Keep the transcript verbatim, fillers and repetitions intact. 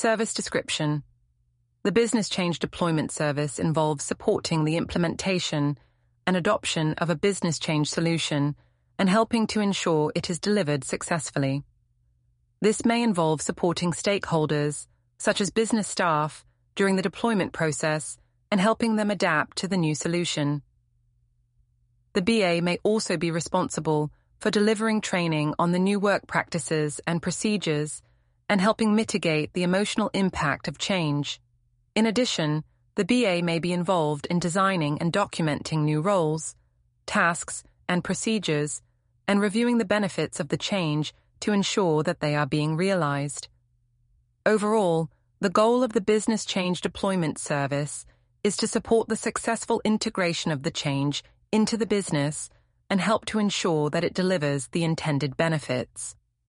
Service description. The Business Change Deployment Service involves supporting the implementation and adoption of a business change solution and helping to ensure it is delivered successfully. This may involve supporting stakeholders, such as business staff, during the deployment process and helping them adapt to the new solution. The B A may also be responsible for delivering training on the new work practices and procedures and helping mitigate the emotional impact of change. In addition, the B A may be involved in designing and documenting new roles, tasks, and procedures, and reviewing the benefits of the change to ensure that they are being realized. Overall, the goal of the Business Change Deployment Service is to support the successful integration of the change into the business and help to ensure that it delivers the intended benefits.